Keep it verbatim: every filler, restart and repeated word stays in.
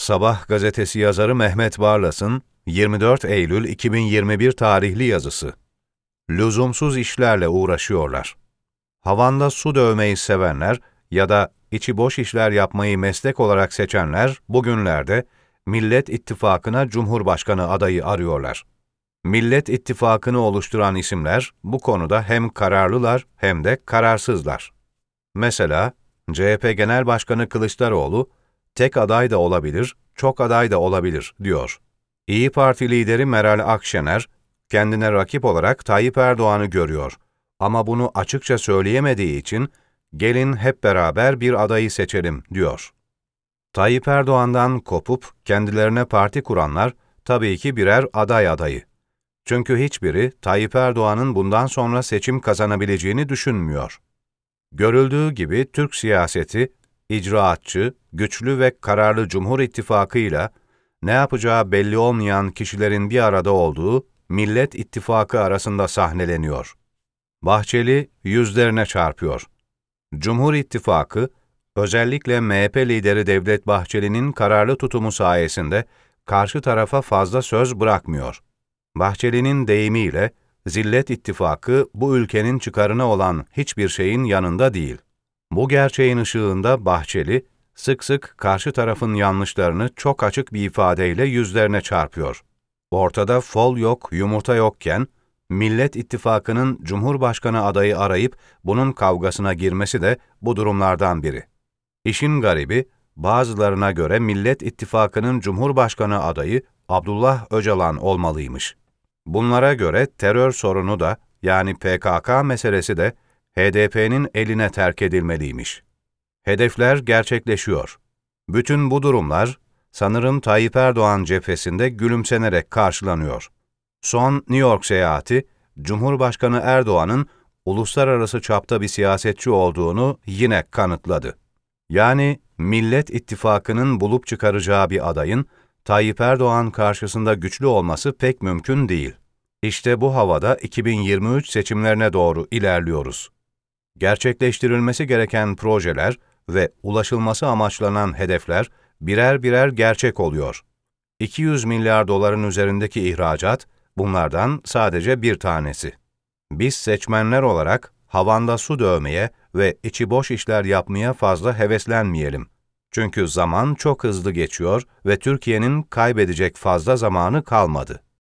Sabah gazetesi yazarı Mehmet Barlas'ın yirmi dört Eylül iki bin yirmi bir tarihli yazısı. Lüzumsuz işlerle uğraşıyorlar. Havanda su dövmeyi sevenler ya da içi boş işler yapmayı meslek olarak seçenler bugünlerde Millet İttifakı'na Cumhurbaşkanı adayı arıyorlar. Millet İttifakı'nı oluşturan isimler bu konuda hem kararlılar hem de kararsızlar. Mesela C H P Genel Başkanı Kılıçdaroğlu, tek aday da olabilir, çok aday da olabilir, diyor. İYİ Parti lideri Meral Akşener, kendine rakip olarak Tayyip Erdoğan'ı görüyor. Ama bunu açıkça söyleyemediği için, gelin hep beraber bir adayı seçelim, diyor. Tayyip Erdoğan'dan kopup kendilerine parti kuranlar, tabii ki birer aday adayı. Çünkü hiçbiri Tayyip Erdoğan'ın bundan sonra seçim kazanabileceğini düşünmüyor. Görüldüğü gibi Türk siyaseti, icraatçı, güçlü ve kararlı Cumhur İttifakı'yla ne yapacağı belli olmayan kişilerin bir arada olduğu Millet İttifakı arasında sahneleniyor. Bahçeli yüzlerine çarpıyor. Cumhur İttifakı, özellikle M H P lideri Devlet Bahçeli'nin kararlı tutumu sayesinde karşı tarafa fazla söz bırakmıyor. Bahçeli'nin deyimiyle, Zillet İttifakı bu ülkenin çıkarına olan hiçbir şeyin yanında değil. Bu gerçeğin ışığında Bahçeli, sık sık karşı tarafın yanlışlarını çok açık bir ifadeyle yüzlerine çarpıyor. Ortada fol yok, yumurta yokken, Millet İttifakı'nın Cumhurbaşkanı adayı arayıp bunun kavgasına girmesi de bu durumlardan biri. İşin garibi, bazılarına göre Millet İttifakı'nın Cumhurbaşkanı adayı Abdullah Öcalan olmalıymış. Bunlara göre terör sorunu da, yani P K K meselesi de H D P'nin eline terk edilmeliymiş. Hedefler gerçekleşiyor. Bütün bu durumlar, sanırım Tayyip Erdoğan cephesinde gülümsenerek karşılanıyor. Son New York seyahati, Cumhurbaşkanı Erdoğan'ın uluslararası çapta bir siyasetçi olduğunu yine kanıtladı. Yani Millet İttifakı'nın bulup çıkaracağı bir adayın, Tayyip Erdoğan karşısında güçlü olması pek mümkün değil. İşte bu havada iki bin yirmi üç seçimlerine doğru ilerliyoruz. Gerçekleştirilmesi gereken projeler ve ulaşılması amaçlanan hedefler birer birer gerçek oluyor. iki yüz milyar doların üzerindeki ihracat, bunlardan sadece bir tanesi. Biz seçmenler olarak havanda su dövmeye ve içi boş işler yapmaya fazla heveslenmeyelim. Çünkü zaman çok hızlı geçiyor ve Türkiye'nin kaybedecek fazla zamanı kalmadı.